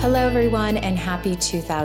Hello, everyone, and happy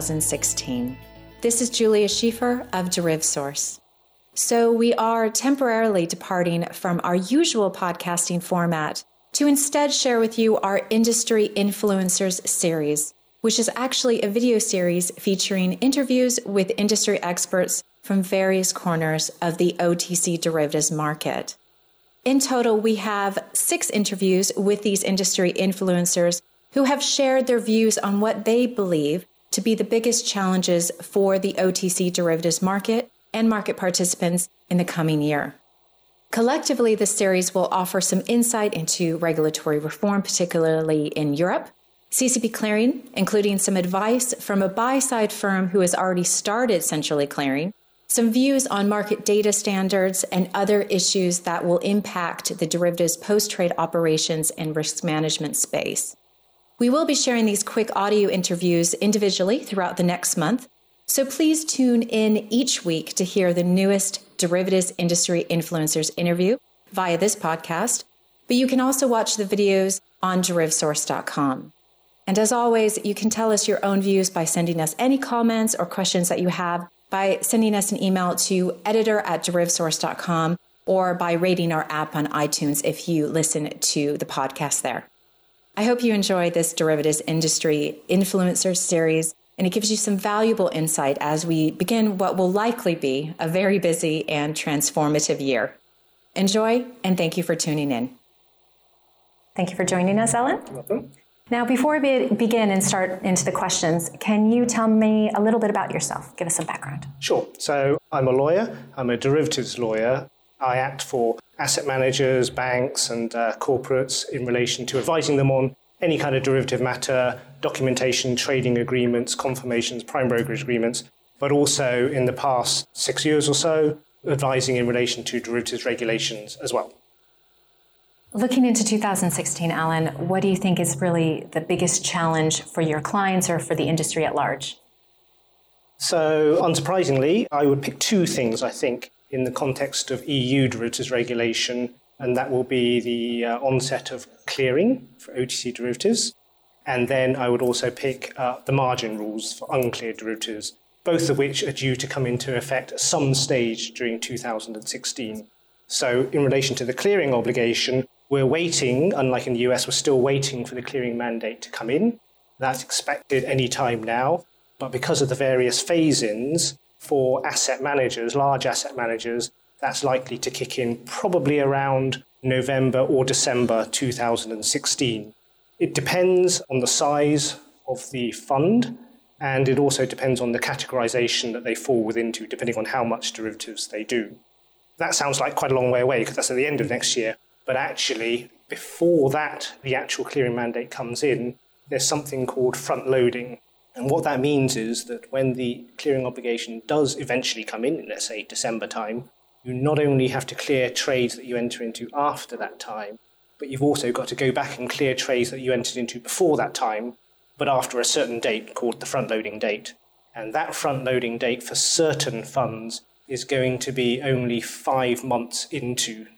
2016. This is Julia Schiefer of DerivSource. So we are temporarily departing from our usual podcasting format to instead share with you our Industry Influencers series, which is actually a video series featuring interviews with industry experts from various corners of the OTC derivatives market. In total, we have 6 interviews with these industry influencers who have shared their views on what they believe to be the biggest challenges for the OTC derivatives market and market participants in the coming year. Collectively, this series will offer some insight into regulatory reform, particularly in Europe, CCP clearing, including some advice from a buy-side firm who has already started centrally clearing, some views on market data standards, and other issues that will impact the derivatives post-trade operations and risk management space. We will be sharing these quick audio interviews individually throughout the next month, so please tune in each week to hear the newest derivatives industry influencers interview via this podcast, but you can also watch the videos on DerivSource.com. And as always, you can tell us your own views by sending us any comments or questions that you have by sending us an email to editor@DerivSource.com or by rating our app on iTunes if you listen to the podcast there. I hope you enjoy this derivatives industry influencers series, and it gives you some valuable insight as we begin what will likely be a very busy and transformative year. Enjoy, and thank you for tuning in. Thank you for joining us, Ellen. You're welcome. Now, before we begin and start into the questions, can you tell me a little bit about yourself? Give us some background. Sure. So I'm a lawyer. I'm a derivatives lawyer. I act for asset managers, banks, and corporates in relation to advising them on any kind of derivative matter, documentation, trading agreements, confirmations, prime brokerage agreements, but also in the past 6 years or so, advising in relation to derivatives regulations as well. Looking into 2016, Alan, what do you think is really the biggest challenge for your clients or for the industry at large? So, unsurprisingly, I would pick 2 things, I think, in the context of EU derivatives regulation, and that will be the onset of clearing for OTC derivatives, and then I would also pick the margin rules for uncleared derivatives, both of which are due to come into effect at some stage during 2016. So in relation to the clearing obligation, we're waiting, unlike in the US, we're still waiting for the clearing mandate to come in. That's expected any time now, but because of the various phase-ins, for asset managers, large asset managers, that's likely to kick in probably around November or December 2016. It depends on the size of the fund, and it also depends on the categorization that they fall within, depending on how much derivatives they do. That sounds like quite a long way away because that's at the end of next year, but actually, before that, the actual clearing mandate comes in, there's something called front loading. And what that means is that when the clearing obligation does eventually come in, let's say December time, you not only have to clear trades that you enter into after that time, but you've also got to go back and clear trades that you entered into before that time, but after a certain date called the front-loading date. And that front-loading date for certain funds is going to be only 5 months into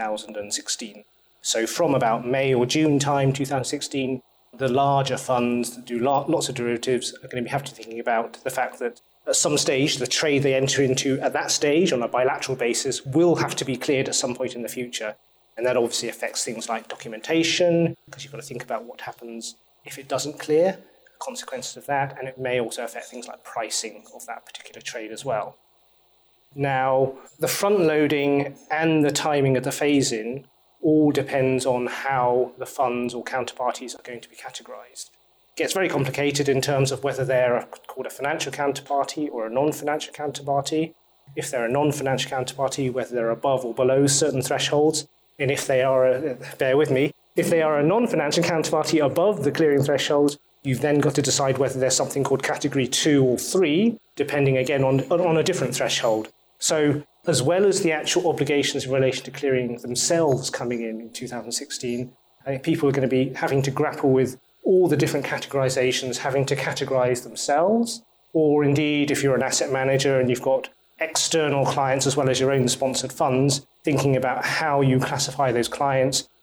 2016. So from about May or June time 2016, the larger funds that do lots of derivatives are going to have to be thinking about the fact that at some stage, the trade they enter into at that stage on a bilateral basis will have to be cleared at some point in the future. And that obviously affects things like documentation, because you've got to think about what happens if it doesn't clear, consequences of that, and it may also affect things like pricing of that particular trade as well. Now, the front loading and the timing of the phase-in all depends on how the funds or counterparties are going to be categorized. It gets very complicated in terms of whether they're called a financial counterparty or a non-financial counterparty. If they're a non-financial counterparty, whether they're above or below certain thresholds. And if they are, bear with me, if they are a non-financial counterparty above the clearing thresholds, you've then got to decide whether there's something called category 2 or 3, depending again on a different threshold. So as well as the actual obligations in relation to clearing themselves coming in 2016, I think people are going to be having to grapple with all the different categorizations, having to categorize themselves, or indeed, if you're an asset manager and you've got external clients as well as your own sponsored funds, thinking about how you classify those clients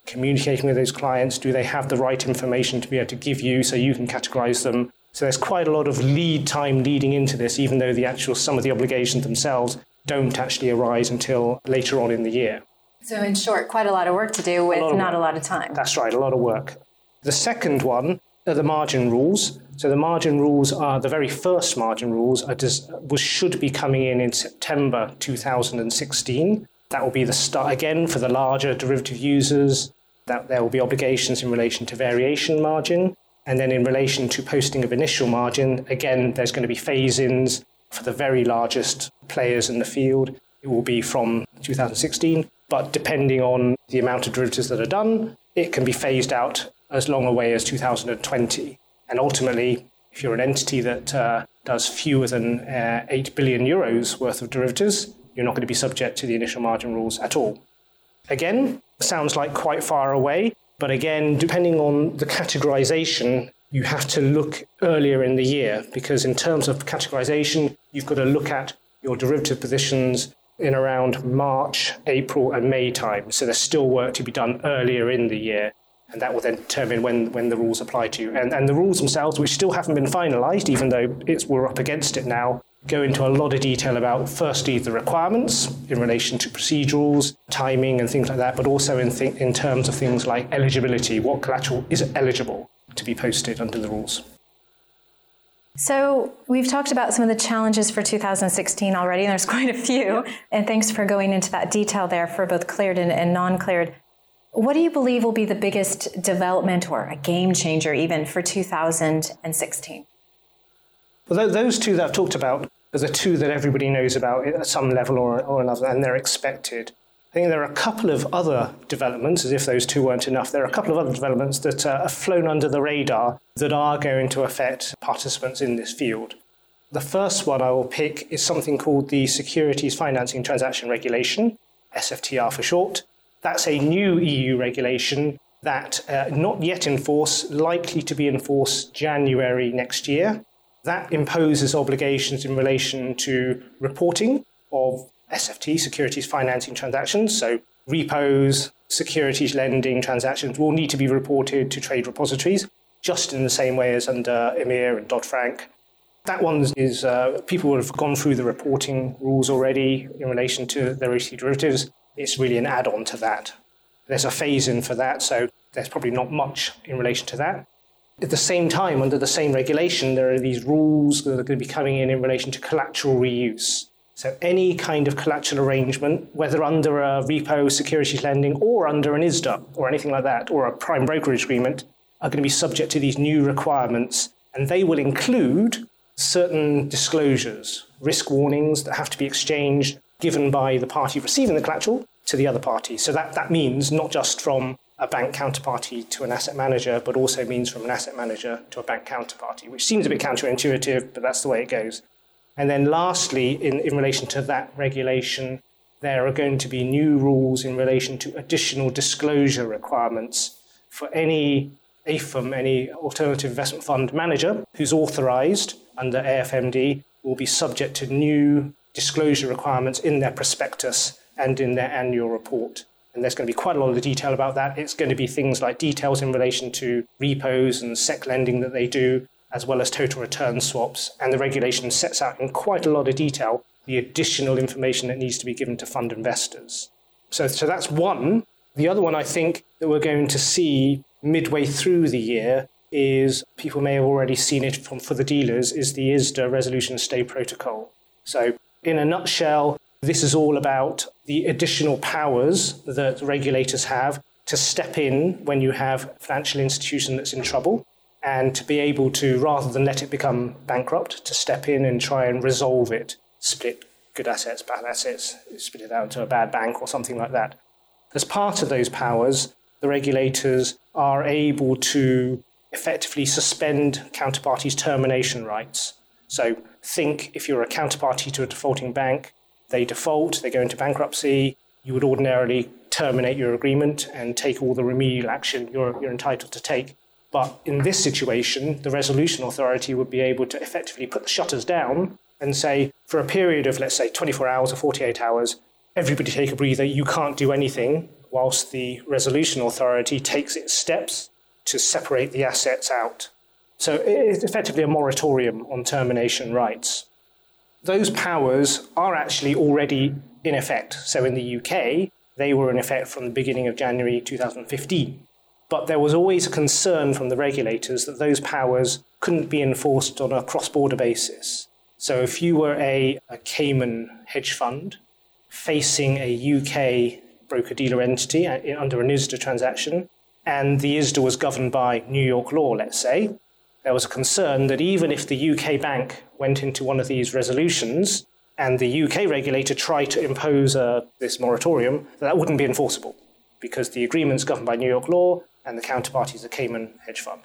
communicating with those clients. Do they have the right information to be able to give you so you can categorize them? So there's quite a lot of lead time leading into this, even though some of the obligations themselves don't actually arise until later on in the year. So in short, quite a lot of work to do with not a lot of time. That's right, a lot of work. The second one are the margin rules. So the margin rules are the very first margin rules should be coming in September 2016. That will be the start again for the larger derivative users. That there will be obligations in relation to variation margin. And then in relation to posting of initial margin, again, there's going to be phase-ins for the very largest players in the field. It will be from 2016, but depending on the amount of derivatives that are done, it can be phased out as long away as 2020. And ultimately, if you're an entity that does fewer than 8 billion euros worth of derivatives, you're not going to be subject to the initial margin rules at all. Again, sounds like quite far away, but again, depending on the categorization, you have to look earlier in the year, because in terms of categorization, you've got to look at your derivative positions in around March, April, and May time. So there's still work to be done earlier in the year, and that will then determine when the rules apply to you. And the rules themselves, which still haven't been finalized, even though we're up against it now, go into a lot of detail about, firstly, the requirements in relation to procedurals, timing and things like that, but also in terms of things like eligibility. What collateral is eligible to be posted under the rules? So we've talked about some of the challenges for 2016 already, and there's quite a few. And thanks for going into that detail there for both cleared and non-cleared. What do you believe will be the biggest development or a game changer even for 2016? Well, those two that I've talked about are the two that everybody knows about at some level or another, and they're expected. I think there are a couple of other developments, as if those two weren't enough. There are a couple of other developments that have flown under the radar that are going to affect participants in this field. The first one I will pick is something called the Securities Financing Transaction Regulation, SFTR for short. That's a new EU regulation that not yet in force, likely to be in force January next year. That imposes obligations in relation to reporting of SFT, securities financing transactions. So repos, securities lending transactions will need to be reported to trade repositories, just in the same way as under EMIR and Dodd-Frank. That one is, people will have gone through the reporting rules already in relation to their OTC derivatives. It's really an add-on to that. There's a phase-in for that, so there's probably not much in relation to that. At the same time, under the same regulation, there are these rules that are going to be coming in relation to collateral reuse. So any kind of collateral arrangement, whether under a repo, securities lending, or under an ISDA, or anything like that, or a prime brokerage agreement, are going to be subject to these new requirements. And they will include certain disclosures, risk warnings that have to be exchanged, given by the party receiving the collateral to the other party. So that means not just from a bank counterparty to an asset manager, but also means from an asset manager to a bank counterparty, which seems a bit counterintuitive, but that's the way it goes. And then lastly, in relation to that regulation, there are going to be new rules in relation to additional disclosure requirements for any AIFM, any alternative investment fund manager who's authorized under AFMD will be subject to new disclosure requirements in their prospectus and in their annual report. And there's going to be quite a lot of detail about that. It's going to be things like details in relation to repos and sec lending that they do, as well as total return swaps. And the regulation sets out in quite a lot of detail the additional information that needs to be given to fund investors. So that's one. The other one I think that we're going to see midway through the year is, people may have already seen it for the dealers, is the ISDA Resolution Stay Protocol. So in a nutshell, this is all about the additional powers that regulators have to step in when you have a financial institution that's in trouble, and to be able to, rather than let it become bankrupt, to step in and try and resolve it, split good assets, bad assets, split it out into a bad bank or something like that. As part of those powers, the regulators are able to effectively suspend counterparties' termination rights. So think if you're a counterparty to a defaulting bank, they default, they go into bankruptcy, you would ordinarily terminate your agreement and take all the remedial action you're entitled to take. But in this situation, the resolution authority would be able to effectively put the shutters down and say, for a period of, let's say, 24 hours or 48 hours, everybody take a breather, you can't do anything whilst the resolution authority takes its steps to separate the assets out. So it's effectively a moratorium on termination rights. Those powers are actually already in effect. So in the UK, they were in effect from the beginning of January 2015. But there was always a concern from the regulators that those powers couldn't be enforced on a cross-border basis. So if you were a Cayman hedge fund facing a UK broker-dealer entity under an ISDA transaction, and the ISDA was governed by New York law, let's say, there was a concern that even if the UK bank went into one of these resolutions and the UK regulator tried to impose this moratorium, that wouldn't be enforceable because the agreement's governed by New York law and the counterparty is a Cayman hedge fund.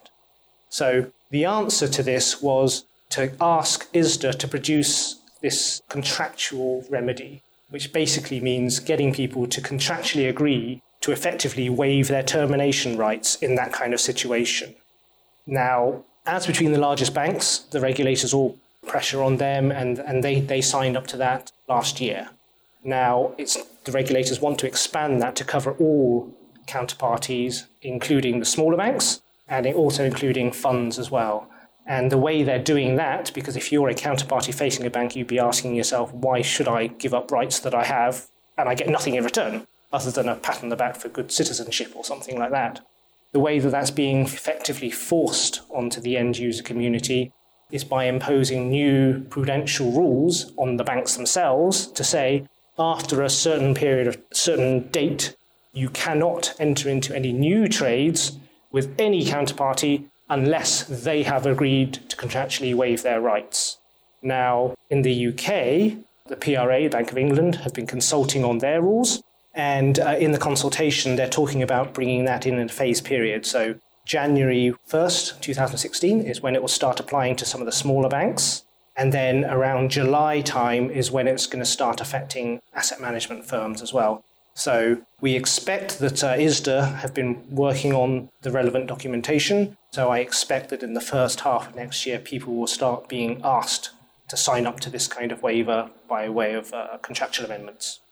So the answer to this was to ask ISDA to produce this contractual remedy, which basically means getting people to contractually agree to effectively waive their termination rights in that kind of situation. Now, as between the largest banks, the regulators all pressure on them, and they signed up to that last year. Now, the regulators want to expand that to cover all counterparties, including the smaller banks, and also including funds as well. And the way they're doing that, because if you're a counterparty facing a bank, you'd be asking yourself, why should I give up rights that I have and I get nothing in return, other than a pat on the back for good citizenship or something like that? The way that that's being effectively forced onto the end user community is by imposing new prudential rules on the banks themselves to say, after a certain period of certain date, you cannot enter into any new trades with any counterparty unless they have agreed to contractually waive their rights. Now, in the UK, the PRA, Bank of England, have been consulting on their rules, and in the consultation, they're talking about bringing that in a phased period. So January 1st, 2016 is when it will start applying to some of the smaller banks, and then around July time is when it's going to start affecting asset management firms as well. So we expect that ISDA have been working on the relevant documentation. So I expect that in the first half of next year, people will start being asked to sign up to this kind of waiver by way of contractual amendments.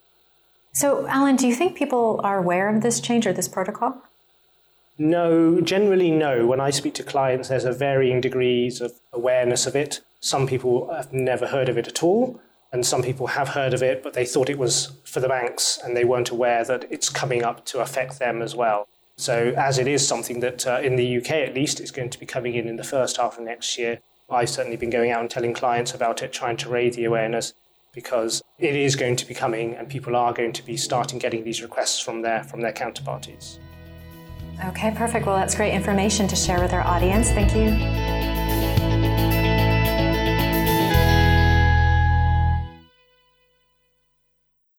So, Alan, do you think people are aware of this change or this protocol? No, generally no. When I speak to clients, there's a varying degrees of awareness of it. Some people have never heard of it at all. And some people have heard of it, but they thought it was for the banks and they weren't aware that it's coming up to affect them as well. So as it is something that in the UK at least is going to be coming in the first half of next year, I've certainly been going out and telling clients about it, trying to raise the awareness, because it is going to be coming and people are going to be starting getting these requests from their counterparties. Okay, perfect. Well, that's great information to share with our audience. Thank you.